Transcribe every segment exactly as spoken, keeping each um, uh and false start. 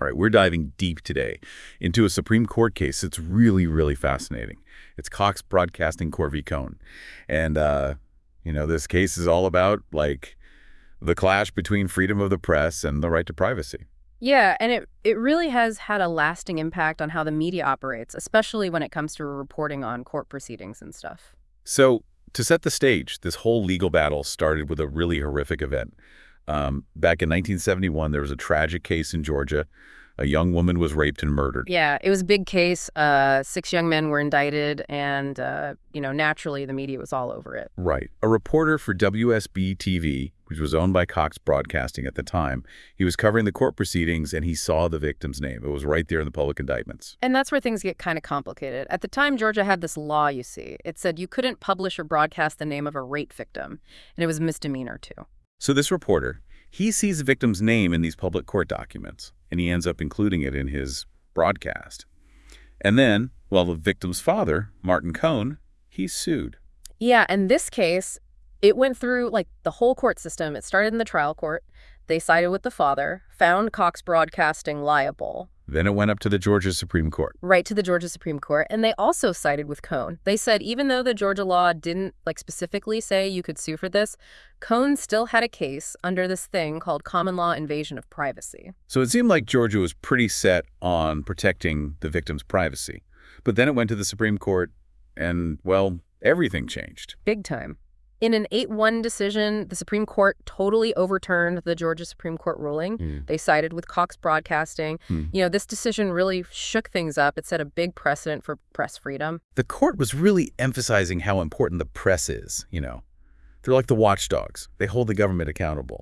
right, we're diving deep today into a Supreme Court case that's really, really fascinating. It's Cox Broadcasting Corp v. Cohn. And, uh, you know, this case is all about, like, the clash between freedom of the press and the right to privacy. Yeah, and it, it really has had a lasting impact on how the media operates, especially when it comes to reporting on court proceedings and stuff. So, to set the stage, this whole legal battle started with a really horrific event. Um, back in nineteen seventy-one, there was a tragic case in Georgia. A young woman was raped and murdered. Yeah, it was a big case. Uh, six young men were indicted, and, uh, you know, naturally the media was all over it. Right. A reporter for W S B T V, which was owned by Cox Broadcasting at the time, he was covering the court proceedings, and he saw the victim's name. It was right there in the public indictments. And that's where things get kind of complicated. At the time, Georgia had this law, you see. It said you couldn't publish or broadcast the name of a rape victim, and it was a misdemeanor, too. So this reporter, he sees the victim's name in these public court documents, and he ends up including it in his broadcast. And then, well, the victim's father, Martin Cohn, he's sued. Yeah, and this case, it went through, like, the whole court system. It started in the trial court. They sided with the father, found Cox Broadcasting liable. Then it went up to the Georgia Supreme Court. Right to the Georgia Supreme Court, and they also sided with Cohn. They said even though the Georgia law didn't, like, specifically say you could sue for this, Cohn still had a case under this thing called common law invasion of privacy. So it seemed like Georgia was pretty set on protecting the victim's privacy. But then it went to the Supreme Court, and, well, everything changed. Big time. In an eight one decision, the Supreme Court totally overturned the Georgia Supreme Court ruling. Mm. They sided with Cox Broadcasting. Mm. You know, this decision really shook things up. It set a big precedent for press freedom. The court was really emphasizing how important the press is, you know. They're like the watchdogs. They hold the government accountable.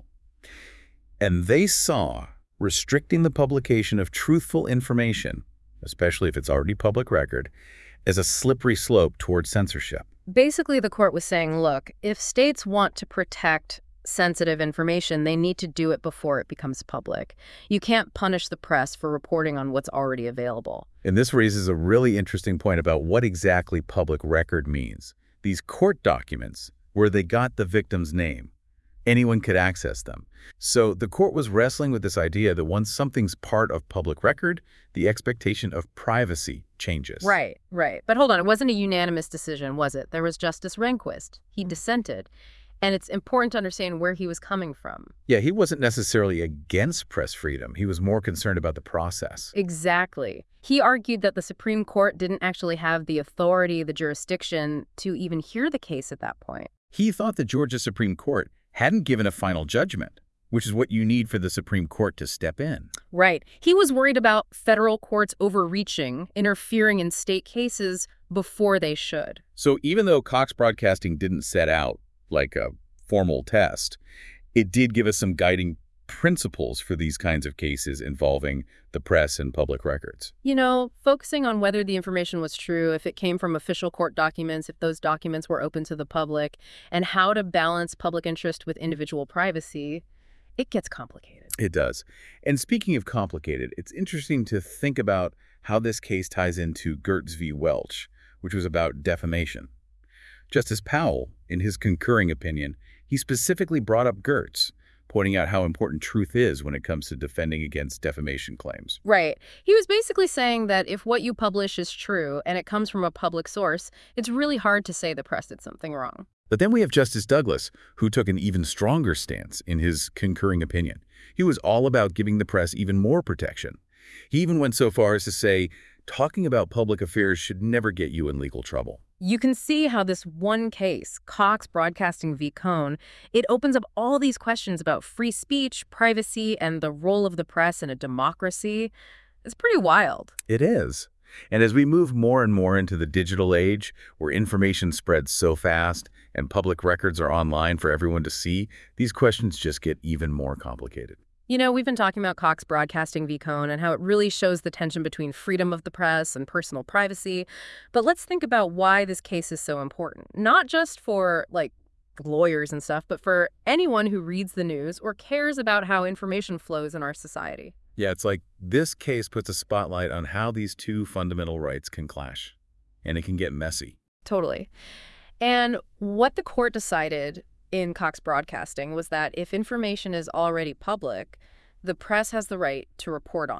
And they saw restricting the publication of truthful information, especially if it's already public record, as a slippery slope towards censorship. Basically, the court was saying, look, if states want to protect sensitive information, they need to do it before it becomes public. You can't punish the press for reporting on what's already available. And this raises a really interesting point about what exactly public record means. These court documents, where they got the victim's name, anyone could access them. So the court was wrestling with this idea that once something's part of public record, the expectation of privacy changes. Right, right. But hold on, it wasn't a unanimous decision, was it? There was Justice Rehnquist. He dissented. And it's important to understand where he was coming from. Yeah, he wasn't necessarily against press freedom. He was more concerned about the process. Exactly. He argued that the Supreme Court didn't actually have the authority, the jurisdiction, to even hear the case at that point. He thought the Georgia Supreme Court hadn't given a final judgment, which is what you need for the Supreme Court to step in. Right. He was worried about federal courts overreaching, interfering in state cases before they should. So even though Cox Broadcasting didn't set out like a formal test, it did give us some guiding principles for these kinds of cases involving the press and public records. You know, focusing on whether the information was true, if it came from official court documents, if those documents were open to the public, and how to balance public interest with individual privacy, it gets complicated. It does. And speaking of complicated, it's interesting to think about how this case ties into Gertz v. Welch, which was about defamation. Justice Powell, in his concurring opinion, he specifically brought up Gertz, pointing out how important truth is when it comes to defending against defamation claims. Right. He was basically saying that if what you publish is true and it comes from a public source, it's really hard to say the press did something wrong. But then we have Justice Douglas, who took an even stronger stance in his concurring opinion. He was all about giving the press even more protection. He even went so far as to say, talking about public affairs should never get you in legal trouble. You can see how this one case, Cox Broadcasting v. Cohn, it opens up all these questions about free speech, privacy, and the role of the press in a democracy. It's pretty wild. It is. And as we move more and more into the digital age, where information spreads so fast and public records are online for everyone to see, these questions just get even more complicated. You know, we've been talking about Cox Broadcasting v. Cohn and how it really shows the tension between freedom of the press and personal privacy. But let's think about why this case is so important. Not just for, like, lawyers and stuff, but for anyone who reads the news or cares about how information flows in our society. Yeah, it's like this case puts a spotlight on how these two fundamental rights can clash, and it can get messy. Totally. And what the court decided in Cox Broadcasting was that if information is already public, the press has the right to report on it.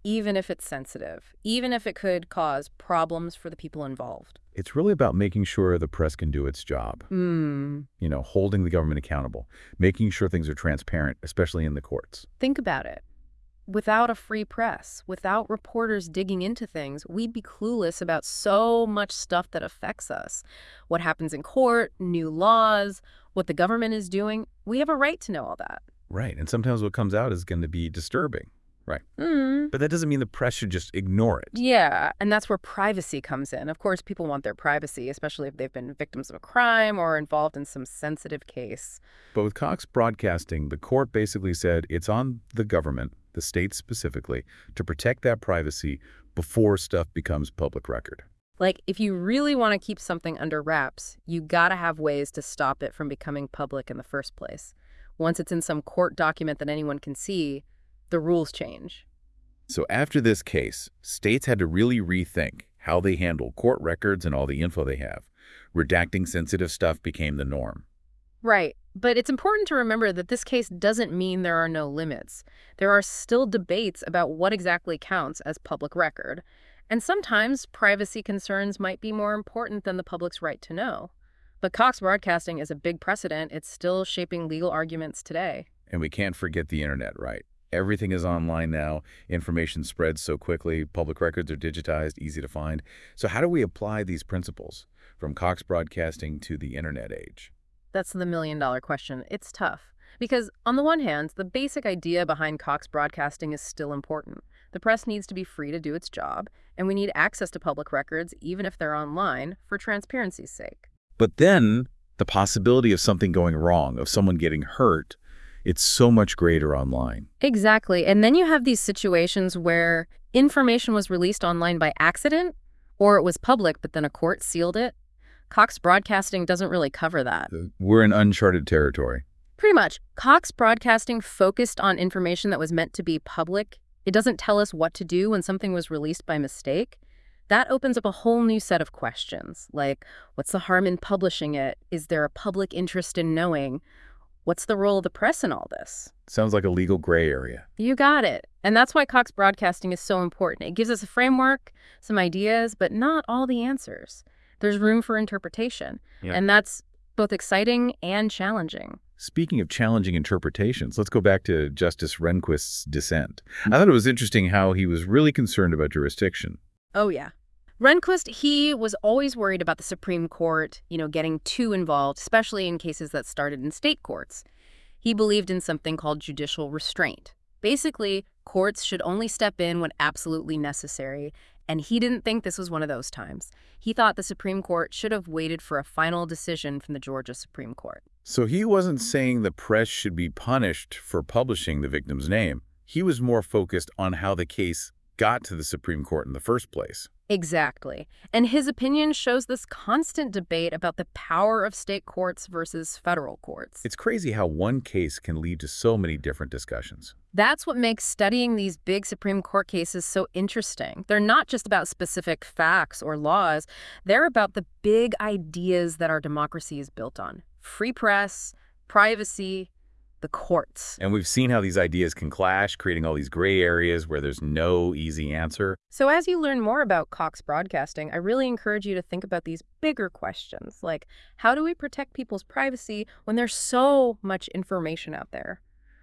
even if it's sensitive, even if it could cause problems for the people involved. It's really about making sure the press can do its job. Hmm. You know, holding the government accountable, making sure things are transparent, especially in the courts. Think about it. Without a free press, without reporters digging into things, we'd be clueless about so much stuff that affects us. What happens in court, new laws, what the government is doing. We have a right to know all that. Right. And sometimes what comes out is going to be disturbing. Right. Mm. But that doesn't mean the press should just ignore it. Yeah, and that's where privacy comes in. Of course, people want their privacy, especially if they've been victims of a crime or involved in some sensitive case. But with Cox Broadcasting, the court basically said it's on the government, the state specifically, to protect that privacy before stuff becomes public record. Like, if you really want to keep something under wraps, you gotta have ways to stop it from becoming public in the first place. Once it's in some court document that anyone can see, the rules change. So after this case, states had to really rethink how they handle court records and all the info they have. Redacting sensitive stuff became the norm. Right. But it's important to remember that this case doesn't mean there are no limits. There are still debates about what exactly counts as public record. And sometimes privacy concerns might be more important than the public's right to know. But Cox Broadcasting is a big precedent. It's still shaping legal arguments today. And we can't forget the internet, right? Everything is online now. Information spreads so quickly. Public records are digitized, easy to find. So how do we apply these principles from Cox Broadcasting to the internet age? That's the million-dollar question. It's tough. Because on the one hand, the basic idea behind Cox Broadcasting is still important. The press needs to be free to do its job, and we need access to public records, even if they're online, for transparency's sake. But then the possibility of something going wrong, of someone getting hurt, it's so much greater online. Exactly. And then you have these situations where information was released online by accident, or it was public, but then a court sealed it. Cox Broadcasting doesn't really cover that. We're in uncharted territory. Pretty much. Cox Broadcasting focused on information that was meant to be public. It doesn't tell us what to do when something was released by mistake. That opens up a whole new set of questions, like, what's the harm in publishing it? Is there a public interest in knowing? What's the role of the press in all this? Sounds like a legal gray area. You got it. And that's why Cox Broadcasting is so important. It gives us a framework, some ideas, but not all the answers. There's room for interpretation. Yeah. And that's both exciting and challenging. Speaking of challenging interpretations, let's go back to Justice Rehnquist's dissent. I thought it was interesting how he was really concerned about jurisdiction. Oh, yeah. Rehnquist, he was always worried about the Supreme Court, you know, getting too involved, especially in cases that started in state courts. He believed in something called judicial restraint. Basically, courts should only step in when absolutely necessary, and he didn't think this was one of those times. He thought the Supreme Court should have waited for a final decision from the Georgia Supreme Court. So he wasn't saying the press should be punished for publishing the victim's name. He was more focused on how the case got to the Supreme Court in the first place. Exactly. And his opinion shows this constant debate about the power of state courts versus federal courts. It's crazy how one case can lead to so many different discussions. That's what makes studying these big Supreme Court cases so interesting. They're not just about specific facts or laws. They're about the big ideas that our democracy is built on. Free press, privacy, the courts. And we've seen how these ideas can clash, creating all these gray areas where there's no easy answer. So as you learn more about Cox Broadcasting, I really encourage you to think about these bigger questions, like how do we protect people's privacy when there's so much information out there?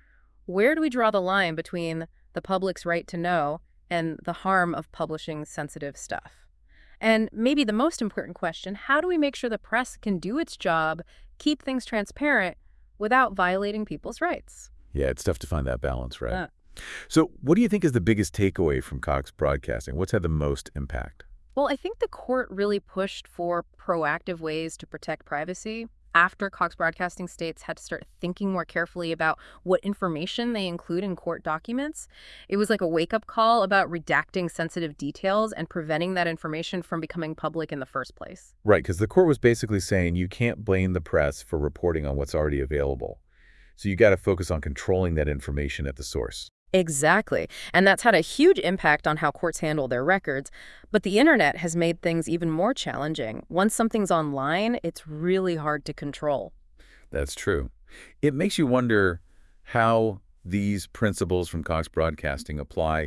Where do we draw the line between the public's right to know and the harm of publishing sensitive stuff? And maybe the most important question, how do we make sure the press can do its job, keep things transparent, without violating people's rights? Yeah, it's tough to find that balance, right? Uh. So what do you think is the biggest takeaway from Cox Broadcasting? What's had the most impact? Well, I think the court really pushed for proactive ways to protect privacy. After Cox Broadcasting, states had to start thinking more carefully about what information they include in court documents. It was like a wake-up call about redacting sensitive details and preventing that information from becoming public in the first place. Right, because the court was basically saying you can't blame the press for reporting on what's already available. So you got to focus on controlling that information at the source. Exactly. And that's had a huge impact on how courts handle their records. But the internet has made things even more challenging. Once something's online, it's really hard to control. That's true. It makes you wonder how these principles from Cox Broadcasting apply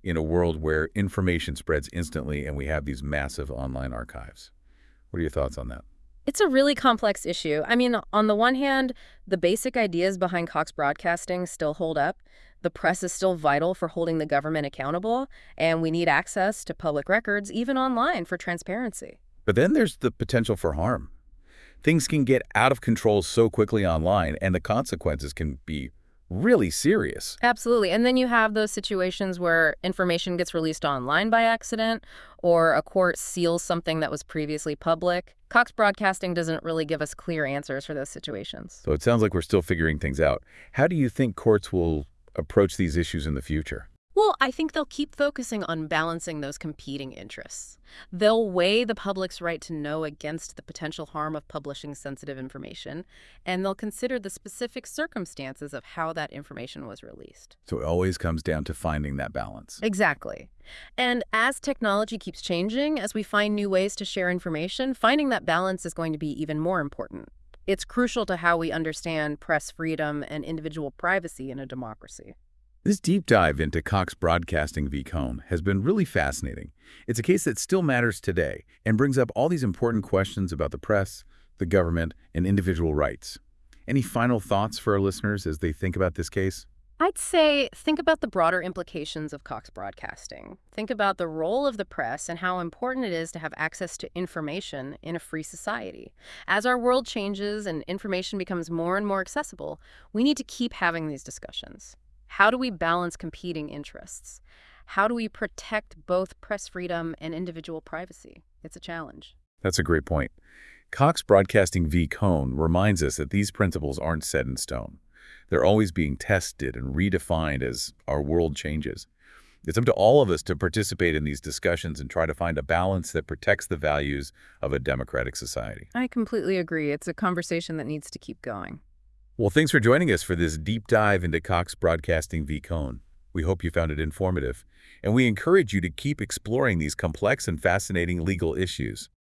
in a world where information spreads instantly and we have these massive online archives? What are your thoughts on that? It's a really complex issue. I mean, on the one hand, the basic ideas behind Cox Broadcasting still hold up. The press is still vital for holding the government accountable, and we need access to public records, even online, for transparency. But then there's the potential for harm. Things can get out of control so quickly online, and the consequences can be really serious. Absolutely. And then you have those situations where information gets released online by accident, or a court seals something that was previously public. Cox Broadcasting doesn't really give us clear answers for those situations. So it sounds like we're still figuring things out. How do you think courts will approach these issues in the future? Well, I think they'll keep focusing on balancing those competing interests. They'll weigh the public's right to know against the potential harm of publishing sensitive information, and they'll consider the specific circumstances of how that information was released. So it always comes down to finding that balance. Exactly. And as technology keeps changing, as we find new ways to share information, finding that balance is going to be even more important. It's crucial to how we understand press freedom and individual privacy in a democracy. This deep dive into Cox Broadcasting v. Cohn has been really fascinating. It's a case that still matters today and brings up all these important questions about the press, the government, and individual rights. Any final thoughts for our listeners as they think about this case? I'd say think about the broader implications of Cox Broadcasting. Think about the role of the press and how important it is to have access to information in a free society. As our world changes and information becomes more and more accessible, we need to keep having these discussions. How do we balance competing interests? How do we protect both press freedom and individual privacy? It's a challenge. That's a great point. Cox Broadcasting v. Cohn reminds us that these principles aren't set in stone. They're always being tested and redefined as our world changes. It's up to all of us to participate in these discussions and try to find a balance that protects the values of a democratic society. I completely agree. It's a conversation that needs to keep going. Well, thanks for joining us for this deep dive into Cox Broadcasting v. Cohn. We hope you found it informative, and we encourage you to keep exploring these complex and fascinating legal issues.